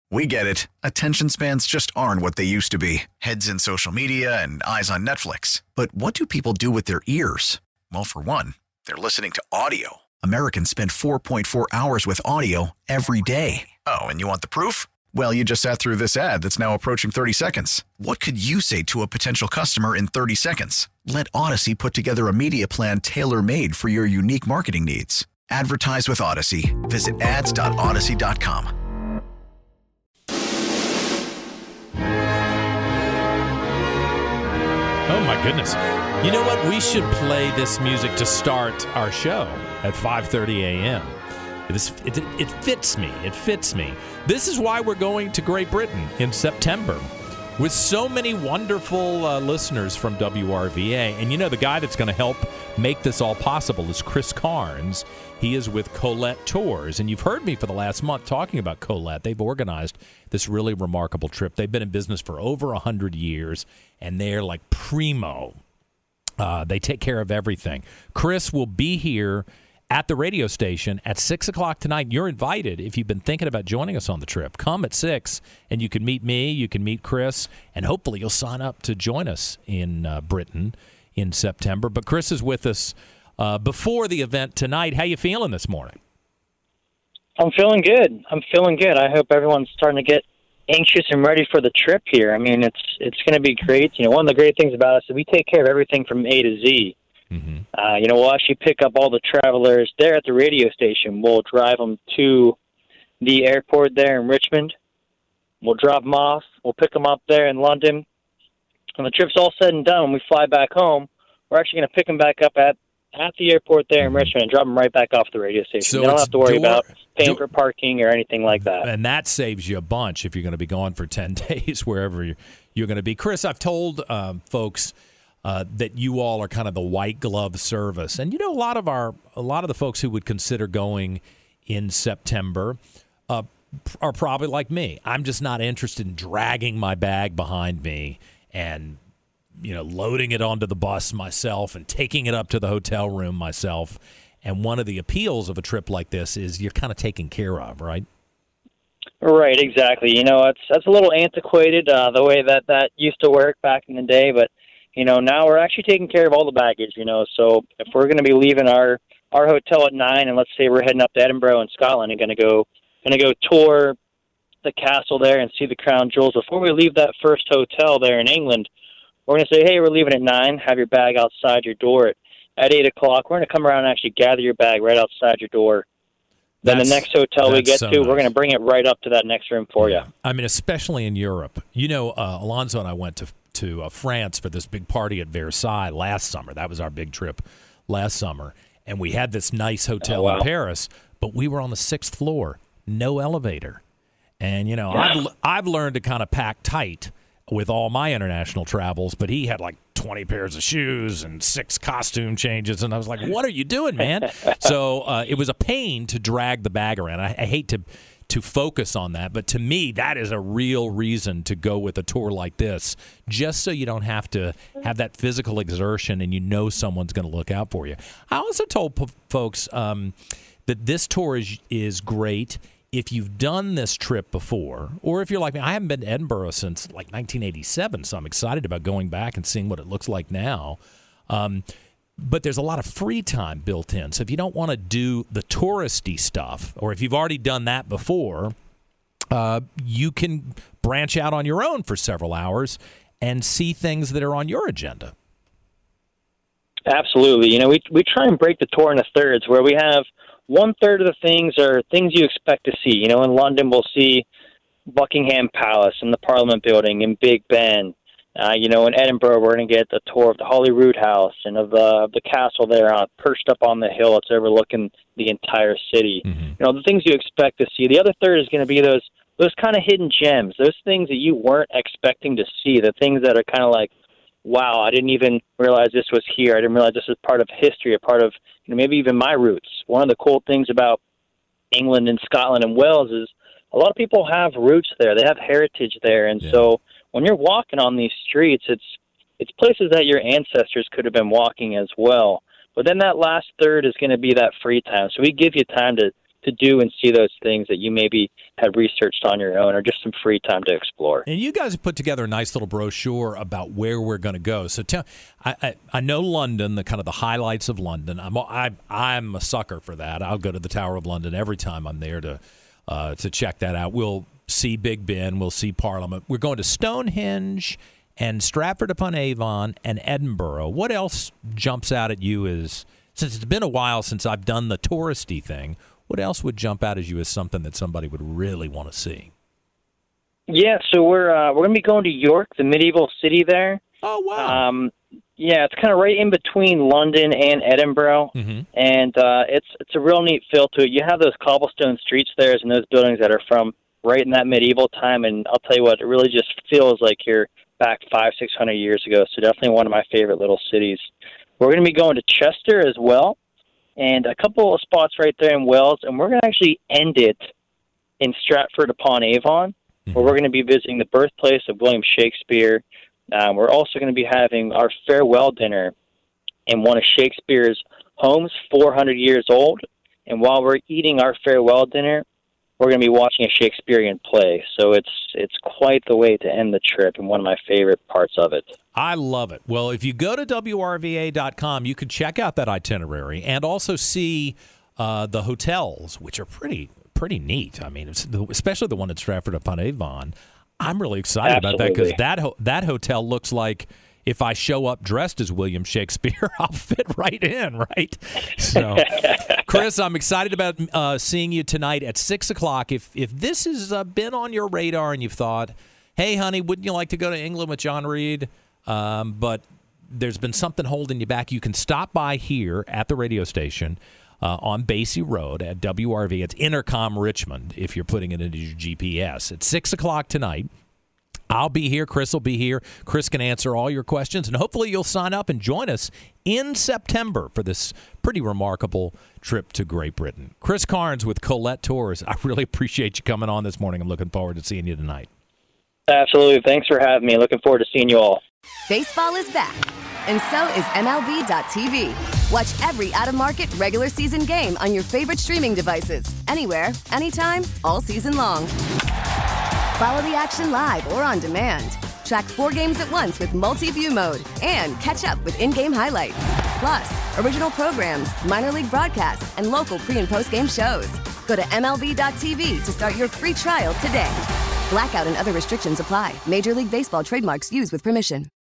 We get it. Attention spans just aren't what they used to be. Heads in social media and eyes on Netflix. But what do people do with their ears? Well, for one, they're listening to audio. Americans spend 4.4 hours with audio every day. Oh, and you want the proof? Well, you just sat through this ad that's now approaching 30 seconds. What could you say to a potential customer in 30 seconds? Let Odyssey put together a media plan tailor-made for your unique marketing needs. Advertise with Odyssey. Visit ads.odyssey.com. Oh, my goodness. You know what? We should play this music to start our show at 5:30 a.m. It fits me. It fits me. This is why we're going to Great Britain in September with so many wonderful listeners from WRVA. And, you know, the guy that's going to help make this all possible is Chris Carnes. He is with Colette Tours. And you've heard me for the last month talking about Colette. They've organized this really remarkable trip. They've been in business for over 100 years, and they're like primo. They take care of everything. Chris will be here at the radio station at 6 o'clock tonight. You're invited if you've been thinking about joining us on the trip. Come at 6, and you can meet me, you can meet Chris, and hopefully you'll sign up to join us in Britain in September. But Chris is with us before the event tonight. How you feeling this morning? I'm feeling good. I hope everyone's starting to get anxious and ready for the trip here. I mean, it's going to be great. You know, one of the great things about us is we take care of everything from A to Z. Mm-hmm. You know, we'll actually pick up all the travelers there at the radio station. We'll drive them to the airport there in Richmond. We'll drop them off. We'll pick them up there in London. When the trip's all said and done, when we fly back home, we're actually going to pick them back up at the airport there in Richmond and drop them right back off the radio station. So you don't have to worry about paying for parking or anything like that. And that saves you a bunch if you're going to be gone for 10 days, wherever you're going to be. Chris, I've told folks that you all are kind of the white glove service. And, you know, a lot of the folks who would consider going in September are probably like me. I'm just not interested in dragging my bag behind me and, you know, loading it onto the bus myself and taking it up to the hotel room myself. And one of the appeals of a trip like this is you're kind of taken care of, right? Right, exactly. You know, that's a little antiquated, the way that used to work back in the day. But, you know, now we're actually taking care of all the baggage, you know. So if we're going to be leaving our hotel at 9 and let's say we're heading up to Edinburgh in Scotland and going to go tour the castle there and see the crown jewels, before we leave that first hotel there in England, we're going to say, hey, we're leaving at 9. Have your bag outside your door at 8 o'clock. We're going to come around and actually gather your bag right outside your door. Then the next hotel we get to, we're going to bring it right up to that next room for you. I mean, especially in Europe. You know, Alonzo and I went to France for this big party at Versailles last summer. That was our big trip last summer. And we had this nice hotel in Paris, but we were on the 6th floor, no elevator. And, you know, I've learned to kind of pack tight with all my international travels, but he had like 20 pairs of shoes and 6 costume changes, and I was like, what are you doing, man? So it was a pain to drag the bag around. I hate to focus on that, but to me, that is a real reason to go with a tour like this, just so you don't have to have that physical exertion and you know someone's going to look out for you. I also told folks that this tour is great if you've done this trip before, or if you're like me. I haven't been to Edinburgh since like 1987, so I'm excited about going back and seeing what it looks like now. But there's a lot of free time built in. So if you don't want to do the touristy stuff, or if you've already done that before, you can branch out on your own for several hours and see things that are on your agenda. Absolutely. You know, we try and break the tour into thirds, where we have 1/3 of the things are things you expect to see. You know, in London, we'll see Buckingham Palace and the Parliament Building and Big Ben. You know, in Edinburgh, we're going to get a tour of the Holyrood House and of the castle there perched up on the hill. It's overlooking the entire city. Mm-hmm. You know, the things you expect to see. The other third is going to be those kind of hidden gems, those things that you weren't expecting to see, the things that are kind of like, wow, I didn't even realize this was here. I didn't realize this was part of history, a part of, you know, maybe even my roots. One of the cool things about England and Scotland and Wales is a lot of people have roots there. They have heritage there. And so when you're walking on these streets, it's places that your ancestors could have been walking as well. But then that last third is going to be that free time. So we give you time to to do and see those things that you maybe had researched on your own, or just some free time to explore. And you guys have put together a nice little brochure about where we're going to go. So I know London, the kind of the highlights of London. I'm a sucker for that. I'll go to the Tower of London every time I'm there to check that out. We'll see Big Ben. We'll see Parliament. We're going to Stonehenge and Stratford-upon-Avon and Edinburgh. What else jumps out at you as, since it's been a while since I've done the touristy thing, what else would jump out as you as something that somebody would really want to see? Yeah, so we're going to be going to York, the medieval city there. Oh, wow. Yeah, it's kind of right in between London and Edinburgh, and it's a real neat feel to it. You have those cobblestone street stairs and those buildings that are from right in that medieval time, and I'll tell you what, it really just feels like you're back 500-600 years ago, so definitely one of my favorite little cities. We're going to be going to Chester as well, and a couple of spots right there in Wales, and we're going to actually end it in Stratford-upon-Avon, where we're going to be visiting the birthplace of William Shakespeare. We're also going to be having our farewell dinner in one of Shakespeare's homes, 400 years old, and while we're eating our farewell dinner, we're going to be watching a Shakespearean play. So it's quite the way to end the trip, and one of my favorite parts of it. I love it. Well, if you go to WRVA.com, you can check out that itinerary and also see the hotels, which are pretty neat. I mean, especially the one at Stratford-upon-Avon. I'm really excited about that because that hotel looks like if I show up dressed as William Shakespeare, I'll fit right in, right? So, Chris, I'm excited about seeing you tonight at 6 o'clock. If this has been on your radar and you've thought, hey, honey, wouldn't you like to go to England with John Reed? But there's been something holding you back, you can stop by here at the radio station on Basie Road at WRV. It's Intercom Richmond if you're putting it into your GPS. It's 6 o'clock tonight. I'll be here. Chris will be here. Chris can answer all your questions, and hopefully you'll sign up and join us in September for this pretty remarkable trip to Great Britain. Chris Carnes with Colette Tours. I really appreciate you coming on this morning. I'm looking forward to seeing you tonight. Absolutely. Thanks for having me. Looking forward to seeing you all. Baseball is back, and so is MLB.tv. Watch every out-of-market regular season game on your favorite streaming devices, anywhere, anytime, all season long. Follow the action live or on demand. Track 4 games at once with multi-view mode and catch up with in-game highlights. Plus, original programs, minor league broadcasts, and local pre- and post-game shows. Go to MLB.tv to start your free trial today. Blackout and other restrictions apply. Major League Baseball trademarks used with permission.